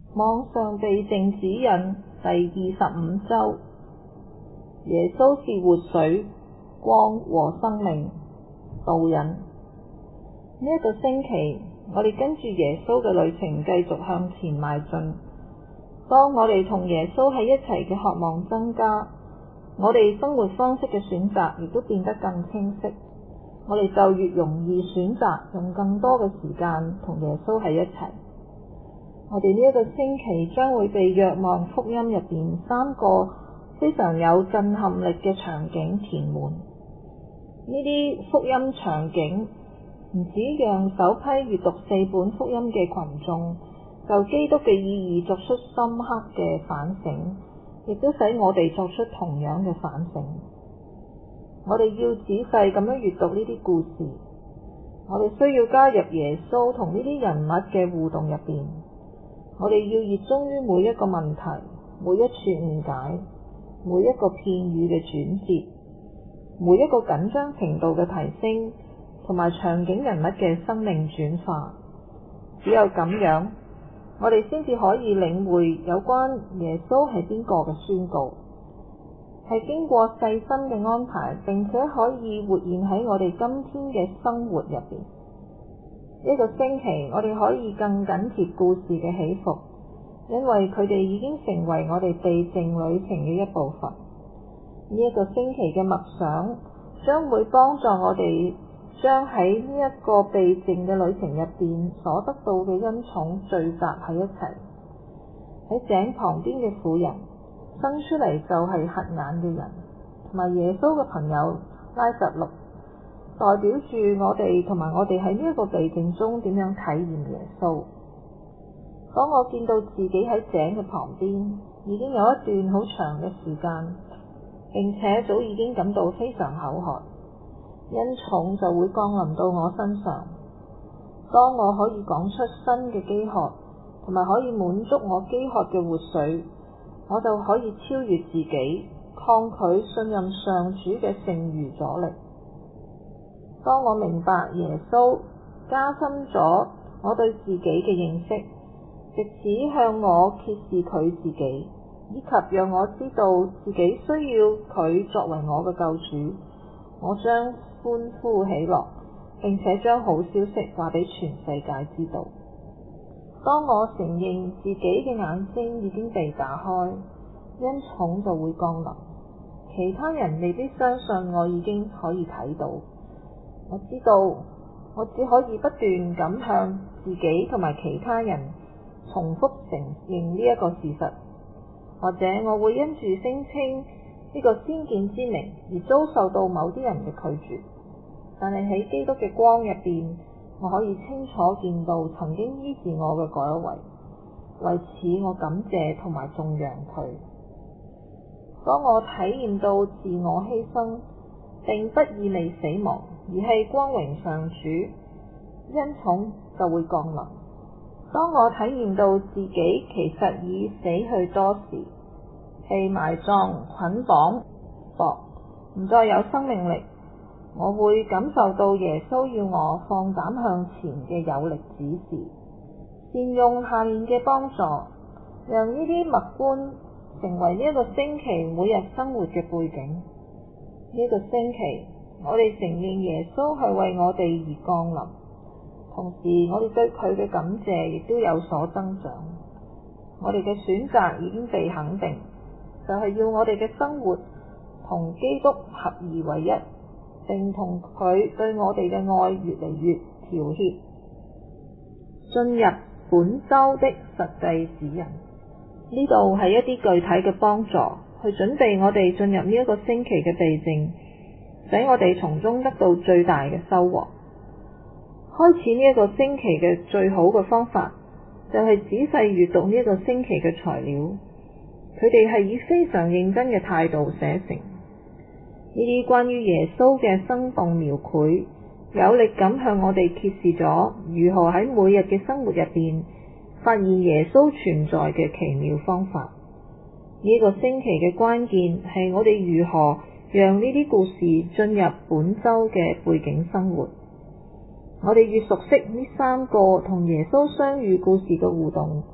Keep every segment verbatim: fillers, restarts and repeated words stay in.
網上避靜指引第二十五周，耶穌是活水、光和生命。導引。呢一個星期，我哋跟住耶穌嘅旅程繼續向前邁進。當我哋同耶穌喺一齊嘅渴望增加，我哋生活方式嘅選擇亦都變得更清晰。我哋就越容易選擇用更多嘅時間同耶穌喺一齊。我哋呢一個星期將會被若望福音入邊三個非常有震撼力嘅場景填滿。呢啲福音場景唔止讓首批閱讀四本福音嘅群眾就基督嘅意義作出深刻嘅反省，亦都使我哋作出同樣嘅反省。我哋要仔細咁樣閱讀呢啲故事，我哋需要加入耶穌同呢啲人物嘅互動入邊。我哋要熱衷於每一個問題、每一處誤解、每一個片語嘅轉折、每一個緊張程度嘅提升，同埋場景人物嘅生命轉化。只有咁樣，我哋先至可以領會有關耶穌係邊個嘅宣告，係經過細心嘅安排，並且可以活現喺我哋今天嘅生活入邊。呢個星期，我哋可以更緊貼故事嘅起伏，因為佢哋已經成為我哋避靜旅程嘅一部分。呢一個星期嘅默想將會幫助我哋將喺呢一個避靜嘅旅程入邊所得到嘅恩寵聚集喺一齊。喺井旁邊嘅婦人，生出嚟就係瞎眼嘅人，同埋耶穌嘅朋友拉撒路，代表住我哋同埋我哋喺呢一個避靜中點樣體驗耶穌。當我見到自己喺井嘅旁邊，已經有一段好長嘅時間，並且早已經感到非常口渴，恩寵就會降臨到我身上。當我可以講出新嘅飢渴，同埋可以滿足我飢渴嘅活水，我就可以超越自己，抗拒信任上主嘅剩餘阻力。當我明白耶穌加深咗我對自己嘅認識，藉此向我揭示佢自己，以及讓我知道自己需要佢作為我嘅救主，我將歡呼喜樂，並且將好消息話俾全世界知道。當我承認自己嘅眼睛已經被打開，恩寵就會降臨。其他人未必相信我已經可以睇到。我知道我只可以不斷咁向自己同埋其他人重複承認呢一個事實，或者我會因住聲稱呢個先見之明而遭受到某啲人嘅拒絕。但係喺基督嘅光入邊，我可以清楚見到曾經醫治我嘅嗰一位，為此我感謝同埋頌揚佢。當我體驗到自我犧牲並不意味死亡，而係光榮上主，恩寵就會降臨。當我體驗到自己其實已死去多時，被埋葬、捆綁、薄，唔再有生命力，我會感受到耶穌要我放膽向前嘅有力指示。善用下面嘅幫助，讓呢啲默觀成為呢一個星期每日生活嘅背景。呢、這個星期，我哋承認耶穌係為我哋而降臨，同時我哋對佢嘅感謝亦都有所增長。我哋嘅選擇已經被肯定，就係、是、要我哋嘅生活同基督合而為一，並同佢對我哋嘅愛越嚟越調協。進入本周的實際指引，呢度係一啲具體嘅幫助，去準備我哋進入呢一個星期嘅避靜，使我哋從中得到最大嘅收穫。開始呢一個星期嘅最好嘅方法，就係仔細閱讀呢一個星期嘅材料，佢哋係以非常認真嘅態度寫成。呢啲關於耶穌嘅生動描繪，有力咁向我哋揭示咗如何喺每日嘅生活入邊發現耶穌存在嘅奇妙方法。呢個星期嘅關鍵係我哋如何讓呢啲故事進入本周嘅背景生活。我哋越熟悉呢三個同耶穌相遇故事嘅互動，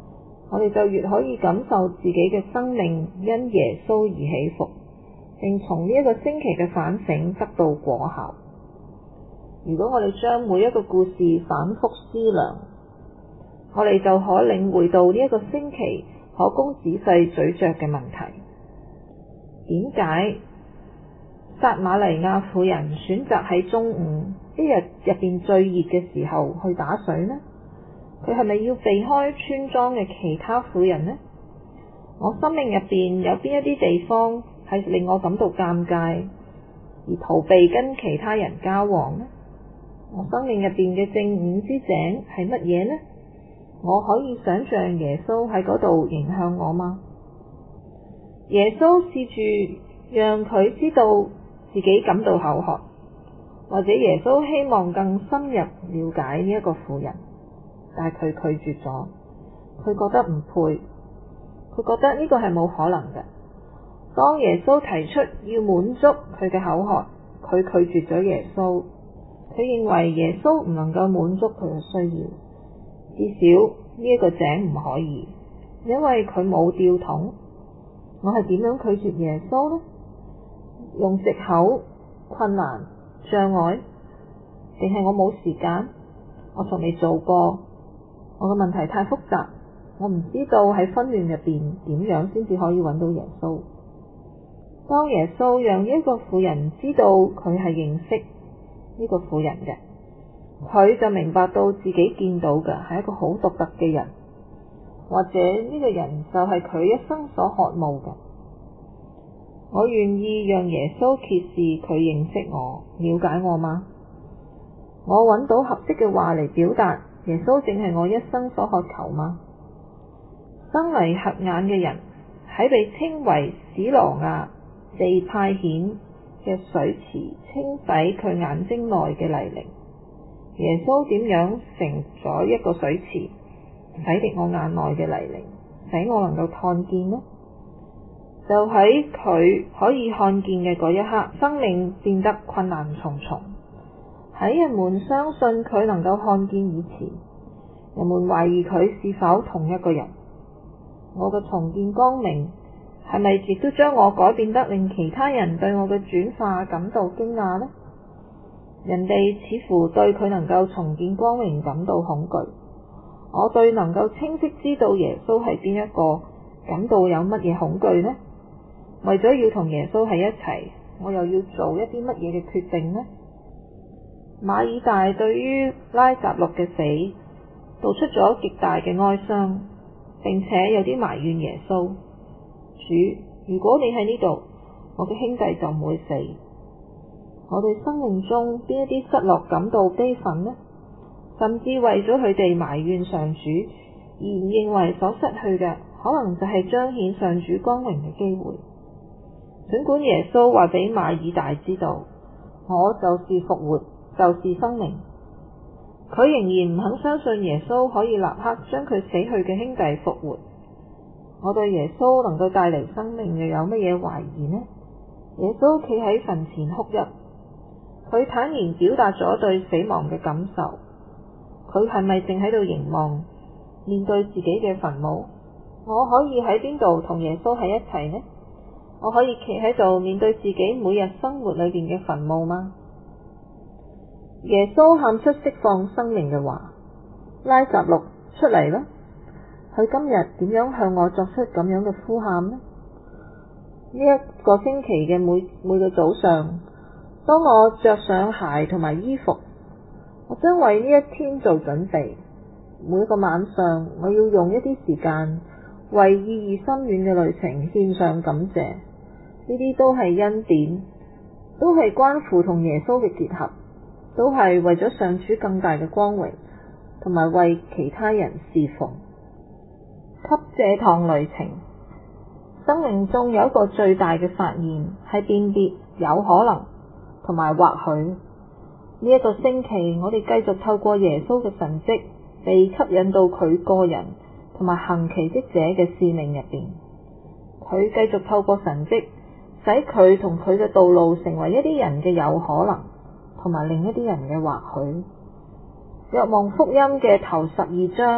我哋就越可以感受自己嘅生命因耶穌而起伏，並從呢一個星期嘅反省得到果效。如果我哋將每一個故事反覆思量，我哋就可領會到呢一個星期可供仔細咀嚼嘅問題。點解撒瑪黎雅婦人選擇喺中午一日入邊最熱嘅時候去打水呢？佢係咪要避開村莊嘅其他婦人呢？我生命入邊有邊一啲地方係令我感到尷尬，而逃避跟其他人交往呢？我生命入邊嘅正午之井係乜嘢呢？我可以想象耶穌喺嗰度迎向我嗎？耶穌試住讓佢知道自己感到口渴，或者耶穌希望更深入了解呢一個婦人，但係佢拒絕咗，佢覺得唔配，佢覺得呢個係冇可能嘅。當耶穌提出要滿足佢嘅口渴，佢拒絕咗耶穌，佢認為耶穌唔能夠滿足佢嘅需要，至少呢一個井唔可以，因為佢冇吊桶。我係點樣拒絕耶穌呢？用藉口、困難、障礙，定係我冇時間？我從未做過，我嘅問題太複雜，我唔知道喺紛亂入邊點樣先至可以揾到耶穌。當耶穌讓呢一個婦人知道佢係認識呢個婦人嘅，佢就明白到自己見到嘅係一個好獨特嘅人，或者呢個人就係佢一生所渴慕嘅。我願意讓耶穌揭示佢認識我、了解我嗎？我揾到合適嘅話嚟表達耶穌正係我一生所渴求嗎？生嚟瞎眼嘅人喺被稱為史羅亞被派遣嘅水池清洗佢眼睛內嘅泥濘，耶穌點樣成咗一個水池，洗滌我眼內嘅泥濘，使我能夠看見呢？就喺佢可以看見嘅嗰一刻，生命變得困難重重。喺人們相信佢能夠看見以前，人們懷疑佢是否同一個人。我嘅重見光明係咪亦都將我改變得令其他人對我嘅轉化感到驚訝呢？人哋似乎對佢能夠重見光明感到恐懼。我對能夠清晰知道耶穌係邊一個感到有乜嘢恐懼呢？為咗要同耶穌喺一齊，我又要做一啲乜嘢嘅決定呢？馬爾大對於拉匝祿嘅死道出咗極大嘅哀傷，並且有啲埋怨耶穌。主，如果你喺呢度，我嘅兄弟就唔會死。我對生命中邊一啲失落感到悲憤呢？甚至為咗佢哋埋怨上主，而唔認為所失去嘅可能就係彰顯上主光榮嘅機會。儘管耶穌話俾馬爾大知道，我就是復活，就是生命，佢仍然唔肯相信耶穌可以立刻將佢死去嘅兄弟復活。我對耶穌能夠帶嚟生命又有乜嘢懷疑呢？耶穌企喺墳前哭泣，佢坦然表達咗對死亡嘅感受。佢係咪正喺度凝望面對自己嘅墳墓？我可以喺邊度同耶穌喺一齊呢？我可以企喺度面對自己每日生活裏邊嘅墳墓嗎？耶穌喊出釋放生命嘅話：拉匝祿出嚟啦！佢今日點樣向我作出咁樣嘅呼喊呢？呢一個星期嘅每每個早上，當我着上鞋同埋衣服，我將為呢一天做準備。每一個晚上，我要用一啲時間為意義深遠嘅旅程獻上感謝。呢啲都係恩典，都係關乎同耶穌嘅結合，都係為咗上主更大嘅光榮，同埋為其他人侍奉。給這趟旅程，生命中有一個最大嘅發現係辨別有可能同埋或許。呢一個星期，我哋繼續透過耶穌嘅神蹟，被吸引到佢個人同埋行奇蹟者嘅使命入邊。佢繼續透過神蹟，使佢同佢嘅道路成為一啲人嘅有可能，同埋另一啲人嘅或許。若望福音嘅頭十二章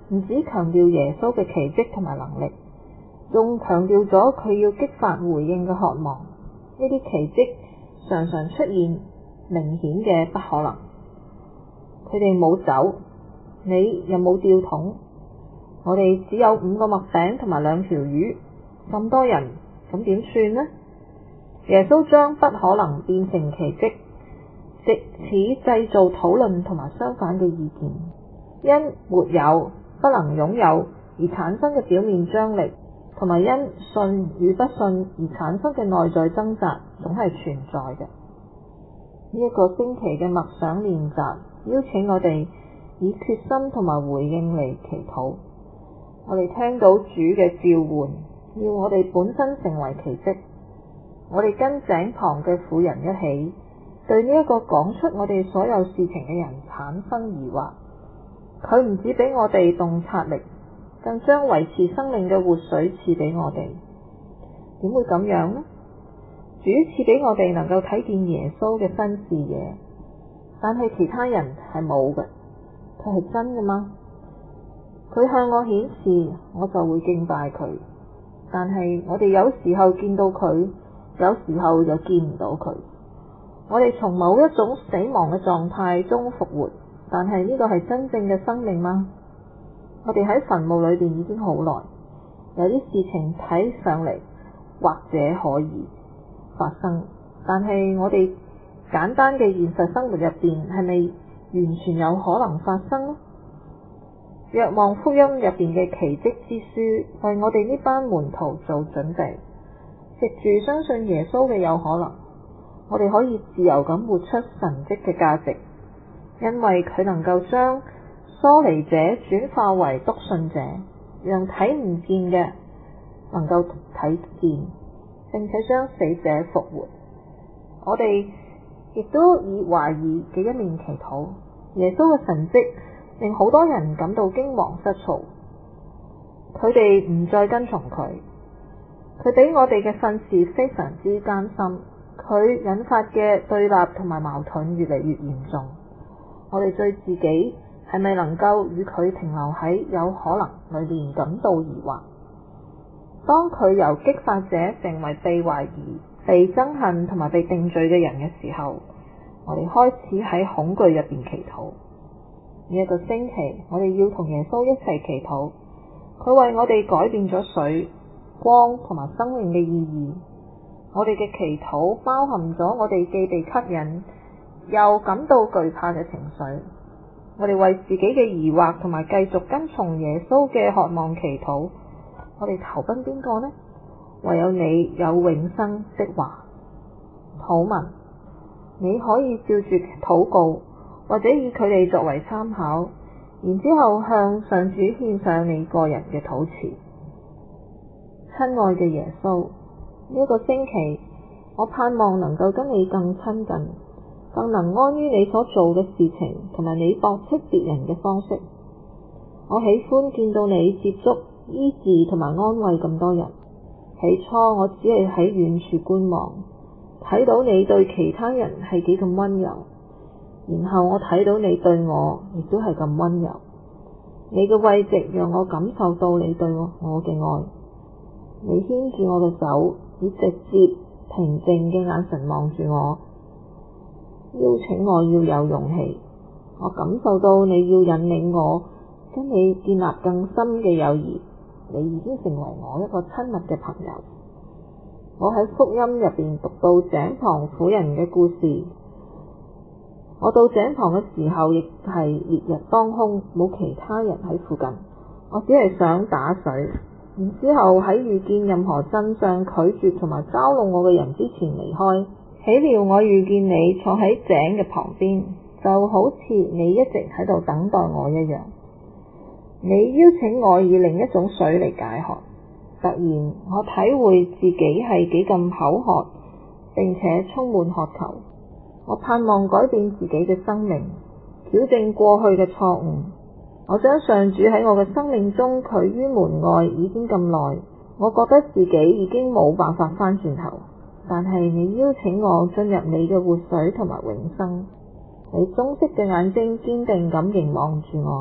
唔止強調耶穌嘅奇蹟同埋能力，仲強調咗佢要激發回應嘅渴望。呢啲奇蹟常常出現明顯嘅不可能。佢哋冇酒，你又冇吊桶，我哋只有五個麥餅同埋兩條魚，咁多人，咁點算呢？耶穌將不可能變成奇蹟，藉此製造討論同埋相反嘅意見。因沒有不能擁有而產生嘅表面張力，同埋因信與不信而產生嘅內在掙扎，總係存在嘅。呢一個星期嘅默想練習，邀請我哋以決心同埋回應嚟祈禱。我哋聽到主嘅召喚，要我哋本身成為奇蹟。我哋跟井旁嘅婦人一起，對呢一個講出我哋所有事情嘅人產生疑惑。佢唔止俾我哋洞察力，更將維持生命嘅活水賜俾我哋。點會咁樣呢？主賜俾我哋能夠睇見耶穌嘅新視野，但係其他人係冇嘅。佢係真嘅嗎？佢向我顯示，我就會敬拜佢。但係我哋有時候見到佢，有時候又見唔到佢。我哋從某一種死亡嘅狀態中復活，但係呢個係真正嘅生命嗎？我哋喺墳墓裏邊已經好耐，有啲事情睇上嚟或者可以發生，但係我哋簡單嘅現實生活入邊係咪完全有可能發生呢？若望福音入邊嘅奇蹟之書為我哋呢班門徒做準備，藉住相信耶穌嘅有可能，我哋可以自由咁活出神蹟嘅價值，因為佢能夠將疏離者轉化為篤信者，讓睇唔見嘅能夠睇見，並且將死者復活。我哋亦都以懷疑嘅一面祈禱。耶穌嘅神蹟令好多人感到驚惶失措，佢哋唔再跟從佢。佢俾我哋嘅訓示非常之艱辛，佢引發嘅對立同埋矛盾越嚟越嚴重。我哋對自己係咪能夠與佢停留喺有可能裏面感到疑惑？當佢由激發者成為被懷疑、被憎恨同埋被定罪嘅人嘅時候，我哋開始喺恐懼入邊祈禱。呢一個星期，我哋要同耶穌一齊祈禱，佢為我哋改變咗水、光同埋生命嘅意義。我哋嘅祈禱包含咗我哋既被吸引又感到懼怕嘅情緒。我哋為自己嘅疑惑同埋繼續跟從耶穌嘅渴望祈禱。我哋投奔邊個呢？唯有你有永生的話。禱文，你可以照住禱告，或者以佢哋作為參考，然之後向上主獻上你個人嘅禱詞。親愛嘅耶穌，呢一個星期，我盼望能夠跟你更親近，更能安於你所做嘅事情，同埋你駁斥別人嘅方式。我喜歡見到你接觸、醫治同埋安慰咁多人。起初我只係喺遠處觀望，睇到你對其他人係幾咁溫柔，然後我睇到你對我亦都係咁溫柔。你嘅慰藉讓我感受到你對我嘅愛。你牽住我嘅手，以直接平靜嘅眼神望住我，邀請我要有勇氣。我感受到你要引領我跟你建立更深嘅友誼。你已經成為我一個親密嘅朋友。我喺福音入邊讀到井旁婦人嘅故事。我到井旁嘅時候亦係烈日當空，冇其他人喺附近。我只係想打水，然之後喺遇見任何真相拒絕同埋嘲弄我嘅人之前離開。豈料我遇見你坐喺井嘅旁邊，就好似你一直喺度等待我一樣。你邀請我以另一種水嚟解渴。突然我體會自己係幾咁口渴，並且充滿渴求。我盼望改變自己嘅生命，矯正過去嘅錯誤。我將上主喺我嘅生命中拒於門外已經咁耐，我覺得自己已經冇辦法返轉頭。但係你邀請我進入你嘅活水同埋永生。你棕色嘅眼睛堅定咁凝望住我，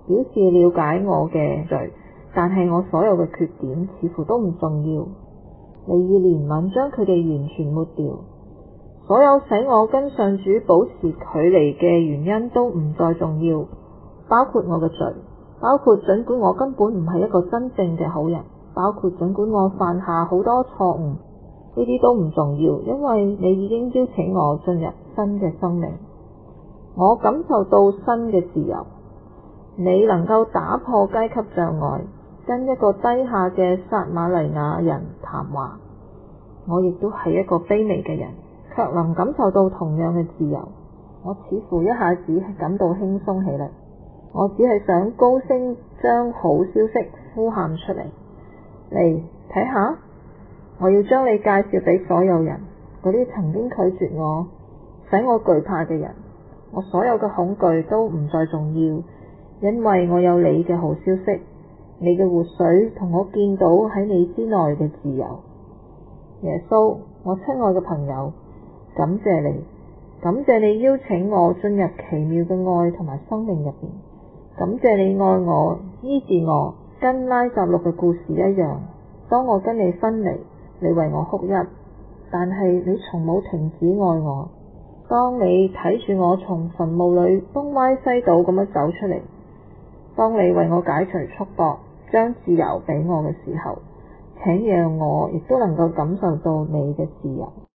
表示了解我嘅罪，但係我所有嘅缺點似乎都唔重要。你以憐憫將佢哋完全抹掉。所有使我跟上主保持距離嘅原因都唔再重要，包括我嘅罪，包括儘管我根本唔係一個真正嘅好人，包括儘管我犯下好多錯誤，呢啲都唔重要，因為你已經邀請我進入新嘅生命。我感受到新嘅自由。你能夠打破階級障礙，跟一個低下嘅撒瑪黎雅人談話。我亦都係一個卑微嘅人，卻能感受到同樣嘅自由。我似乎一下子感到輕鬆起嚟。我只係想高聲將好消息呼喊出嚟。嚟睇下，我要將你介紹俾所有人，嗰啲曾經拒絕我、使我懼怕嘅人。我所有嘅恐懼都唔再重要，因為我有你嘅好消息，你嘅活水同我見到喺你之內嘅自由。耶穌，我親愛嘅朋友，感謝你，感謝你邀請我進入奇妙嘅愛同埋生命入邊，感謝你愛我、醫治我，跟拉撒路嘅故事一樣。當我跟你分離，你為我哭泣，但係你從冇停止愛我。當你睇住我從墳墓裏東歪西倒咁樣走出嚟，當你為我解除束縛，將自由俾我嘅時候，請讓我亦都能夠感受到你嘅自由。